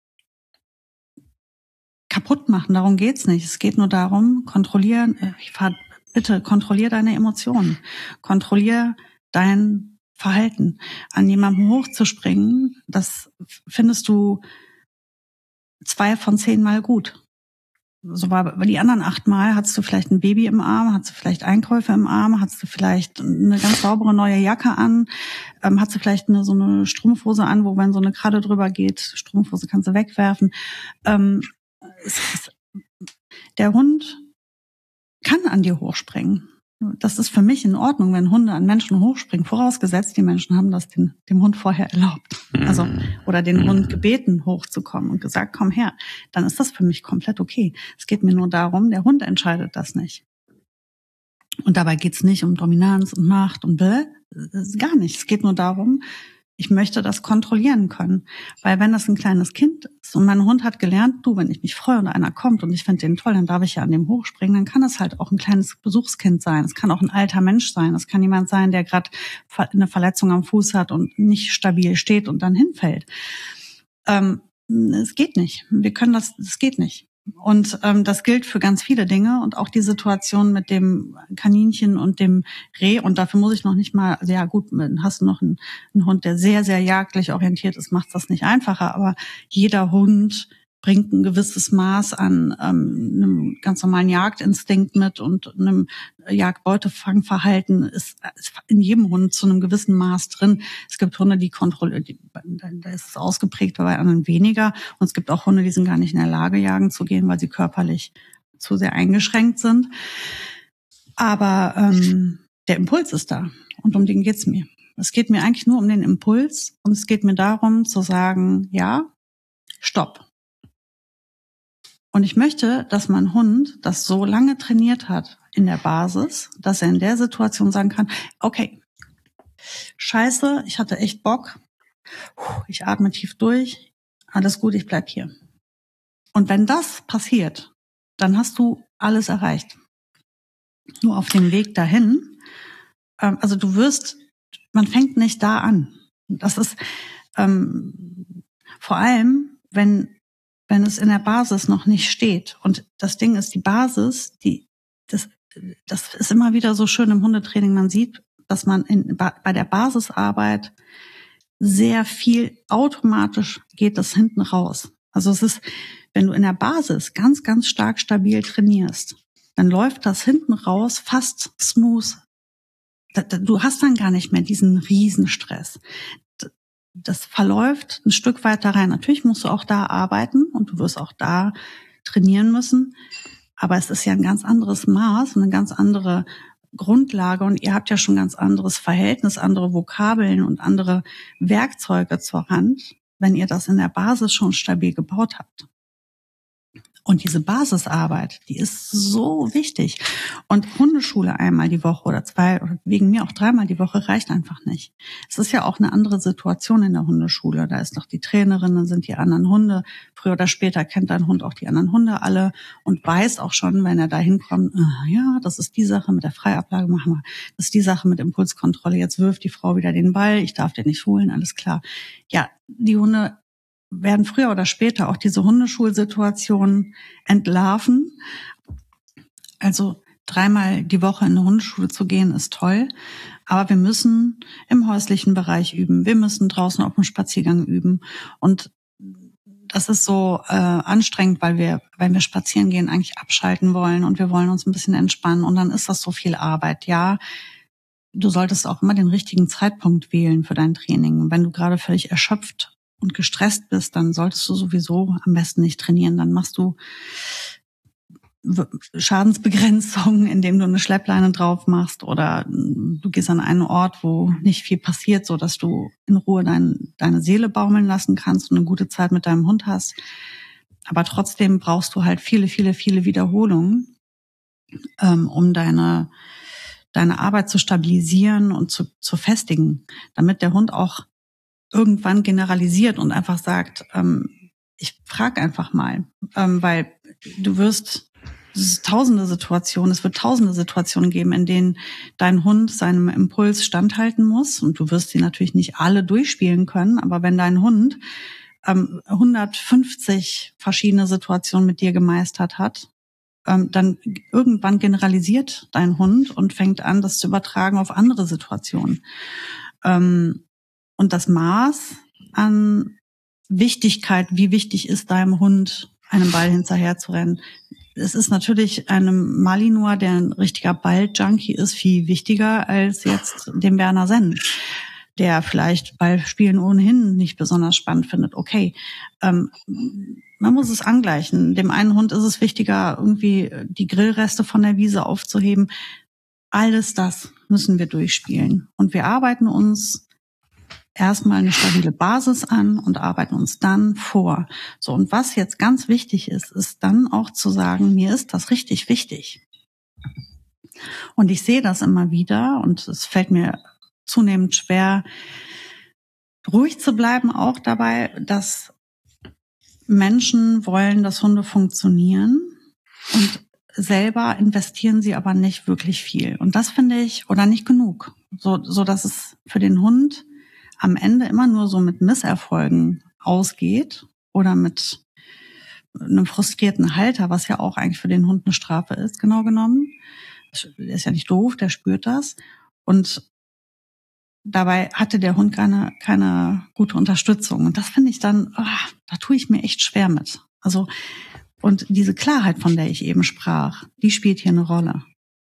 kaputt machen, darum geht's nicht. Es geht nur darum, kontrollieren, ich fahr, bitte kontrollier deine Emotionen, kontrollier dein Verhalten. An jemandem hochzuspringen, das findest du zwei von zehn Mal gut. So war bei die anderen acht Mal hattest du vielleicht ein Baby im Arm, hattest du vielleicht Einkäufe im Arm, hattest du vielleicht eine ganz saubere neue Jacke an, ähm, hattest du vielleicht eine, so eine Strumpfhose an, wo wenn so eine Kradde drüber geht, Strumpfhose kannst du wegwerfen. Ähm, Der Hund kann an dir hochspringen. Das ist für mich in Ordnung, wenn Hunde an Menschen hochspringen, vorausgesetzt, die Menschen haben das dem, dem Hund vorher erlaubt. Also, oder den Hund gebeten, hochzukommen und gesagt, komm her. Dann ist das für mich komplett okay. Es geht mir nur darum, der Hund entscheidet das nicht. Und dabei geht's nicht um Dominanz und Macht und bläh, gar nicht. Es geht nur darum, ich möchte das kontrollieren können. Weil wenn das ein kleines Kind ist und mein Hund hat gelernt, du, wenn ich mich freue und einer kommt und ich finde den toll, dann darf ich ja an dem hochspringen, dann kann es halt auch ein kleines Besuchskind sein. Es kann auch ein alter Mensch sein. Es kann jemand sein, der gerade eine Verletzung am Fuß hat und nicht stabil steht und dann hinfällt. Ähm, es geht nicht. Wir können das, es geht nicht. Und ähm, das gilt für ganz viele Dinge und auch die Situation mit dem Kaninchen und dem Reh. Und dafür muss ich noch nicht mal, also ja gut, hast du noch einen, einen Hund, der sehr, sehr jagdlich orientiert ist, macht das nicht einfacher. Aber jeder Hund bringt ein gewisses Maß an ähm, einem ganz normalen Jagdinstinkt mit und einem Jagdbeutefangverhalten ist, ist in jedem Hund zu einem gewissen Maß drin. Es gibt Hunde, die kontrollieren, da ist es ausgeprägt, bei anderen weniger. Und es gibt auch Hunde, die sind gar nicht in der Lage, jagen zu gehen, weil sie körperlich zu sehr eingeschränkt sind. Aber ähm, der Impuls ist da und um den geht's mir. Es geht mir eigentlich nur um den Impuls und es geht mir darum zu sagen, ja, stopp. Und ich möchte, dass mein Hund das so lange trainiert hat in der Basis, dass er in der Situation sagen kann, okay, scheiße, ich hatte echt Bock, ich atme tief durch, alles gut, ich bleib hier. Und wenn das passiert, dann hast du alles erreicht. Nur auf dem Weg dahin, also du wirst, man fängt nicht da an. Das ist ähm, vor allem, wenn wenn es in der Basis noch nicht steht. Und das Ding ist, die Basis, die das, das ist immer wieder so schön im Hundetraining. Man sieht, dass man in, bei der Basisarbeit sehr viel automatisch geht das hinten raus. Also es ist, wenn du in der Basis ganz, ganz stark stabil trainierst, dann läuft das hinten raus fast smooth. Du hast dann gar nicht mehr diesen Riesenstress. Das verläuft ein Stück weiter rein. Natürlich musst du auch da arbeiten und du wirst auch da trainieren müssen. Aber es ist ja ein ganz anderes Maß und eine ganz andere Grundlage und ihr habt ja schon ein ganz anderes Verhältnis, andere Vokabeln und andere Werkzeuge zur Hand. wenn ihr das in der Basis schon stabil gebaut habt. Und diese Basisarbeit, die ist so wichtig. Und Hundeschule einmal die Woche oder zwei, oder wegen mir auch dreimal die Woche reicht einfach nicht. Es ist ja auch eine andere Situation in der Hundeschule. Da ist noch die Trainerin, dann sind die anderen Hunde. Früher oder später kennt dein Hund auch die anderen Hunde alle und weiß auch schon, wenn er da hinkommt, äh, ja, das ist die Sache mit der Freiablage, machen wir. Das ist die Sache mit Impulskontrolle. Jetzt wirft die Frau wieder den Ball, ich darf den nicht holen, alles klar. Ja, die Hunde werden früher oder später auch diese Hundeschulsituation entlarven. Also dreimal die Woche in eine Hundeschule zu gehen, ist toll. Aber wir müssen im häuslichen Bereich üben. Wir müssen draußen auf dem Spaziergang üben. Und das ist so äh, anstrengend, weil wir, wenn wir spazieren gehen, eigentlich abschalten wollen und wir wollen uns ein bisschen entspannen. Und dann ist das so viel Arbeit. Ja, du solltest auch immer den richtigen Zeitpunkt wählen für dein Training. Wenn du gerade völlig erschöpft und gestresst bist, dann solltest du sowieso am besten nicht trainieren. Dann machst du Schadensbegrenzung, indem du eine Schleppleine drauf machst oder du gehst an einen Ort, wo nicht viel passiert, so dass du in Ruhe dein, deine Seele baumeln lassen kannst und eine gute Zeit mit deinem Hund hast. Aber trotzdem brauchst du halt viele, viele, viele Wiederholungen, ähm, um deine, deine Arbeit zu stabilisieren und zu, zu festigen, damit der Hund auch irgendwann generalisiert und einfach sagt, ähm, ich frage einfach mal, ähm, weil du wirst, es ist tausende Situationen, es wird tausende Situationen geben, in denen dein Hund seinem Impuls standhalten muss und du wirst sie natürlich nicht alle durchspielen können, aber wenn dein Hund ähm, hundertfünfzig verschiedene Situationen mit dir gemeistert hat, ähm, dann irgendwann generalisiert dein Hund und fängt an, das zu übertragen auf andere Situationen. Ähm, Und das Maß an Wichtigkeit, wie wichtig ist deinem Hund, einem Ball hinterher zu rennen. Es ist natürlich einem Malinois, der ein richtiger Ball-Junkie ist, viel wichtiger als jetzt dem Berner Sennen, der vielleicht Ballspielen ohnehin nicht besonders spannend findet. Okay, ähm, man muss es angleichen. Dem einen Hund ist es wichtiger, irgendwie die Grillreste von der Wiese aufzuheben. Alles das müssen wir durchspielen. Und wir arbeiten uns erstmal eine stabile Basis an und arbeiten uns dann vor. So, und was jetzt ganz wichtig ist, ist dann auch zu sagen, mir ist das richtig wichtig. Und ich sehe das immer wieder und es fällt mir zunehmend schwer, ruhig zu bleiben, auch dabei, dass Menschen wollen, dass Hunde funktionieren und selber investieren sie aber nicht wirklich viel. Und das finde ich, oder nicht genug, so, so dass es für den Hund am Ende immer nur so mit Misserfolgen ausgeht oder mit einem frustrierten Halter, was ja auch eigentlich für den Hund eine Strafe ist, genau genommen. Der ist ja nicht doof, der spürt das. Und dabei hatte der Hund keine, keine gute Unterstützung. Und das finde ich dann, oh, da tue ich mir echt schwer mit. Also, und diese Klarheit, von der ich eben sprach, die spielt hier eine Rolle.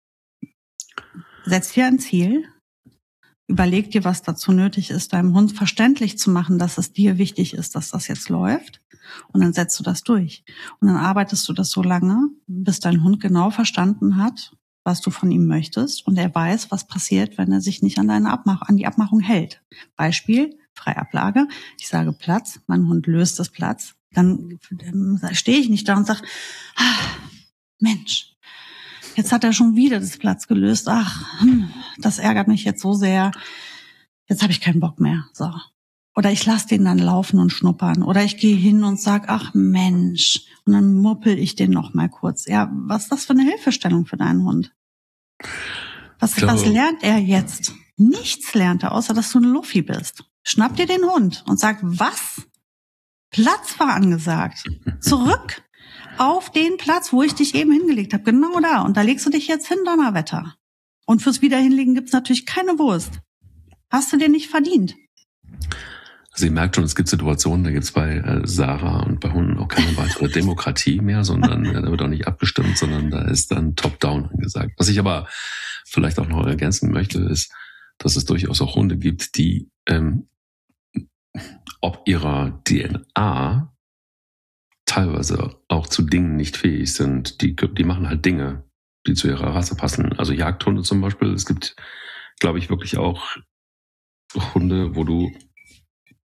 Setz dir ein Ziel. Überleg dir, was dazu nötig ist, deinem Hund verständlich zu machen, dass es dir wichtig ist, dass das jetzt läuft. Und dann setzt du das durch. Und dann arbeitest du das so lange, bis dein Hund genau verstanden hat, was du von ihm möchtest. Und er weiß, was passiert, wenn er sich nicht an deine Abmach- an die Abmachung hält. Beispiel, Freiablage. Ich sage Platz, mein Hund löst das Platz. Dann stehe ich nicht da und sage, ah, Mensch, jetzt hat er schon wieder das Platz gelöst. Ach, das ärgert mich jetzt so sehr. Jetzt habe ich keinen Bock mehr. So. Oder ich lasse den dann laufen und schnuppern. Oder ich gehe hin und sag, ach Mensch. Und dann muppel ich den noch mal kurz. Ja, was ist das für eine Hilfestellung für deinen Hund? Was, glaube, was lernt er jetzt? Nichts lernt er, außer dass du ein Luffi bist. Schnapp dir den Hund und sag, was? Platz war angesagt. Zurück auf den Platz, wo ich dich eben hingelegt habe. Genau da. Und da legst du dich jetzt hin, Donnerwetter. Und fürs Wiederhinlegen gibt's natürlich keine Wurst. Hast du dir nicht verdient. Also ihr merkt schon, es gibt Situationen, da gibt's bei äh, Sarah und bei Hunden auch keine weitere Demokratie mehr, sondern äh, da wird auch nicht abgestimmt, sondern da ist dann Top-Down angesagt. Was ich aber vielleicht auch noch ergänzen möchte, ist, dass es durchaus auch Hunde gibt, die ähm, ob ihrer D N A teilweise auch zu Dingen nicht fähig sind. Die, die machen halt Dinge, die zu ihrer Rasse passen. Also Jagdhunde zum Beispiel. Es gibt, glaube ich, wirklich auch Hunde, wo du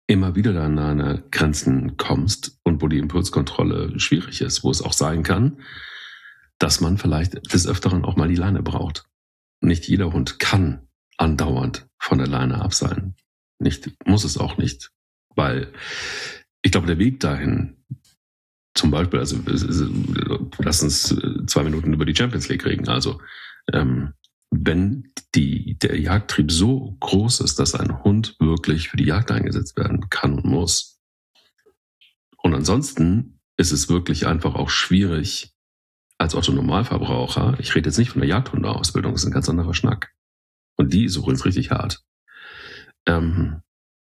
immer wieder an deine Grenzen kommst und wo die Impulskontrolle schwierig ist, wo es auch sein kann, dass man vielleicht des Öfteren auch mal die Leine braucht. Nicht jeder Hund kann andauernd von der Leine abseilen. Nicht, muss es auch nicht. Weil ich glaube, der Weg dahin, zum Beispiel, also lass uns zwei Minuten über die Champions League reden. Also ähm, wenn die, der Jagdtrieb so groß ist, dass ein Hund wirklich für die Jagd eingesetzt werden kann und muss. Und ansonsten ist es wirklich einfach auch schwierig, als Otto-Normalverbraucher, ich rede jetzt nicht von der Jagdhundeausbildung, das ist ein ganz anderer Schnack. Und die ist übrigens richtig hart. Ähm,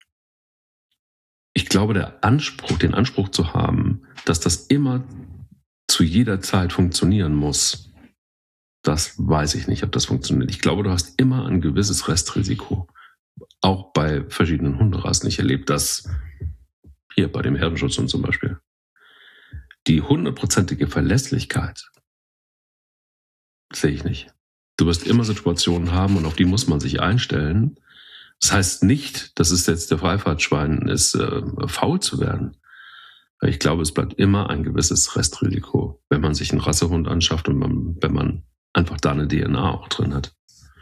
ich glaube, der Anspruch, den Anspruch zu haben, dass das immer zu jeder Zeit funktionieren muss, das weiß ich nicht, ob das funktioniert. Ich glaube, du hast immer ein gewisses Restrisiko. Auch bei verschiedenen Hunderassen. Ich erlebe das hier bei dem Herdenschutzhund zum Beispiel. Die hundertprozentige Verlässlichkeit sehe ich nicht. Du wirst immer Situationen haben und auf die muss man sich einstellen. Das heißt nicht, dass es jetzt der Freifahrtschwein ist, äh, faul zu werden. Ich glaube, es bleibt immer ein gewisses Restrisiko, wenn man sich einen Rassehund anschafft und man, wenn man einfach da eine D N A auch drin hat.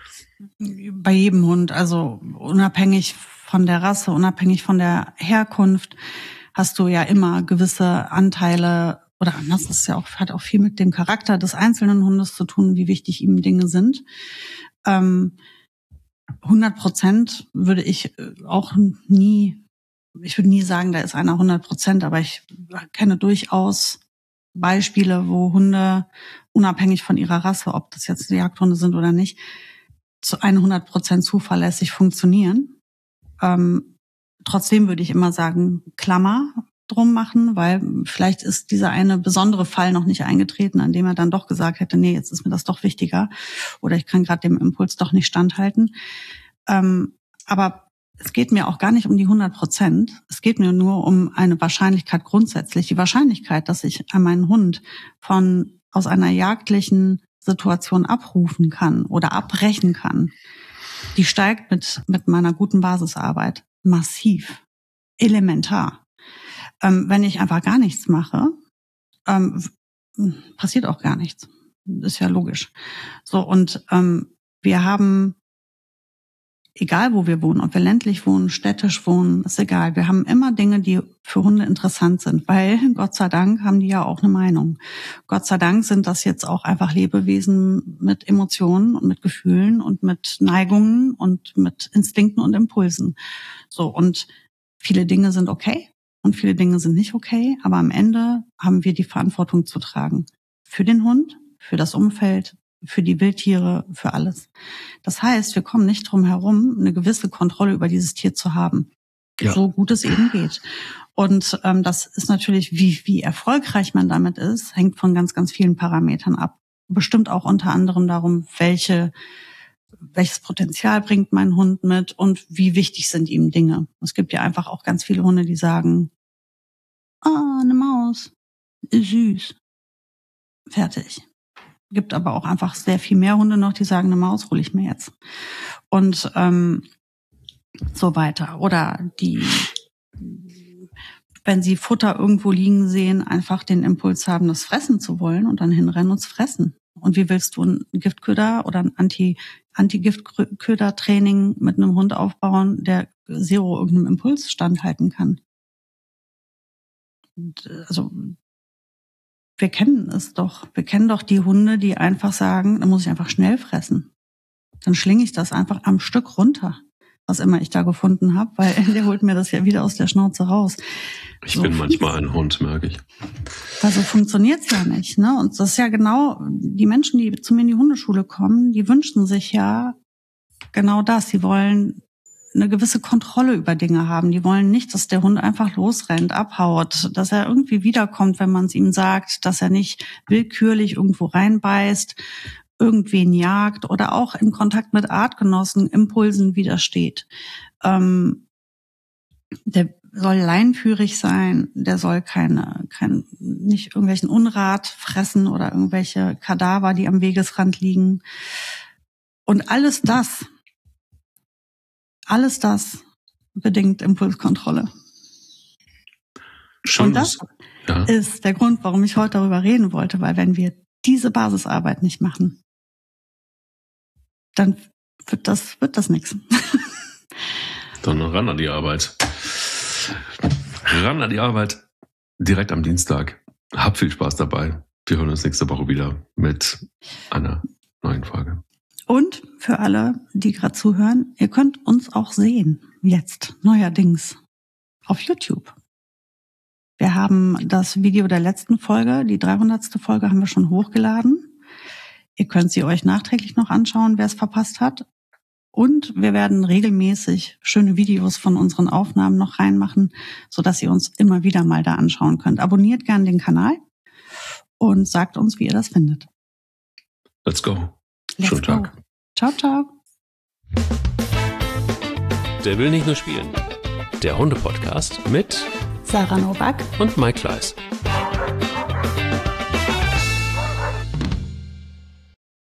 Bei jedem Hund, also unabhängig von der Rasse, unabhängig von der Herkunft, hast du ja immer gewisse Anteile, oder anders, das ist ja auch, hat auch viel mit dem Charakter des einzelnen Hundes zu tun, wie wichtig ihm Dinge sind. Ähm, hundert Prozent würde ich auch nie, ich würde nie sagen, da ist einer hundert Prozent, aber ich kenne durchaus Beispiele, wo Hunde, unabhängig von ihrer Rasse, ob das jetzt Jagdhunde sind oder nicht, zu hundert Prozent zuverlässig funktionieren. Ähm, trotzdem würde ich immer sagen, Klammer drum machen, weil vielleicht ist dieser eine besondere Fall noch nicht eingetreten, an dem er dann doch gesagt hätte, nee, jetzt ist mir das doch wichtiger oder ich kann gerade dem Impuls doch nicht standhalten. Ähm, aber es geht mir auch gar nicht um die hundert Prozent. Es geht mir nur um eine Wahrscheinlichkeit grundsätzlich. Die Wahrscheinlichkeit, dass ich meinen Hund von aus einer jagdlichen Situation abrufen kann oder abbrechen kann, die steigt mit mit meiner guten Basisarbeit massiv, elementar. Ähm, wenn ich einfach gar nichts mache, ähm, passiert auch gar nichts. Ist ja logisch. So, und ähm, wir haben, egal wo wir wohnen, ob wir ländlich wohnen, städtisch wohnen, ist egal. Wir haben immer Dinge, die für Hunde interessant sind, weil Gott sei Dank haben die ja auch eine Meinung. Gott sei Dank sind das jetzt auch einfach Lebewesen mit Emotionen und mit Gefühlen und mit Neigungen und mit Instinkten und Impulsen. So, und viele Dinge sind okay. Und viele Dinge sind nicht okay, aber am Ende haben wir die Verantwortung zu tragen. Für den Hund, für das Umfeld, für die Wildtiere, für alles. Das heißt, wir kommen nicht drum herum, eine gewisse Kontrolle über dieses Tier zu haben. Ja. So gut es eben geht. Und ähm, das ist natürlich, wie, wie erfolgreich man damit ist, hängt von ganz, ganz vielen Parametern ab. Bestimmt auch unter anderem darum, welche welches Potenzial bringt mein Hund mit und wie wichtig sind ihm Dinge. Es gibt ja einfach auch ganz viele Hunde, die sagen, ah, eine Maus, ist süß, fertig. Gibt aber auch einfach sehr viel mehr Hunde noch, die sagen, eine Maus hole ich mir jetzt. Und ähm, so weiter. Oder die, wenn sie Futter irgendwo liegen sehen, einfach den Impuls haben, das fressen zu wollen und dann hinrennen und es fressen. Und wie willst du einen Giftköder oder ein Anti, Anti-Giftköder-Training mit einem Hund aufbauen, der zero irgendeinem Impuls standhalten kann? Und, also, wir kennen es doch. Wir kennen doch die Hunde, die einfach sagen, da muss ich einfach schnell fressen. Dann schlinge ich das einfach am Stück runter, was immer ich da gefunden habe, weil der holt mir das ja wieder aus der Schnauze raus. Ich so bin manchmal ein Hund, merke ich. Also funktioniert's ja nicht, ne? Und das ist ja genau, die Menschen, die zu mir in die Hundeschule kommen, die wünschen sich ja genau das. Sie wollen eine gewisse Kontrolle über Dinge haben. Die wollen nicht, dass der Hund einfach losrennt, abhaut, dass er irgendwie wiederkommt, wenn man es ihm sagt, dass er nicht willkürlich irgendwo reinbeißt, irgendwen jagt oder auch in Kontakt mit Artgenossen Impulsen widersteht. Ähm, der soll leinenführig sein, der soll keine, kein, nicht irgendwelchen Unrat fressen oder irgendwelche Kadaver, die am Wegesrand liegen. Und alles das, alles das bedingt Impulskontrolle. Schön, Und das ja. ist der Grund, warum ich heute darüber reden wollte, weil wenn wir diese Basisarbeit nicht machen, dann wird das, wird das nichts. Dann ran an die Arbeit. Ran an die Arbeit. Direkt am Dienstag. Hab viel Spaß dabei. Wir hören uns nächste Woche wieder mit einer neuen Folge. Und für alle, die gerade zuhören, ihr könnt uns auch sehen, jetzt, neuerdings, auf YouTube. Wir haben das Video der letzten Folge, die dreihundertste Folge, haben wir schon hochgeladen. Ihr könnt sie euch nachträglich noch anschauen, wer es verpasst hat. Und wir werden regelmäßig schöne Videos von unseren Aufnahmen noch reinmachen, sodass ihr uns immer wieder mal da anschauen könnt. Abonniert gerne den Kanal und sagt uns, wie ihr das findet. Let's go. Let's Schönen go. Tag. Ciao, ciao. Der will nicht nur spielen. Der Hunde-Podcast mit Sarah Novak und Mike Kleiss.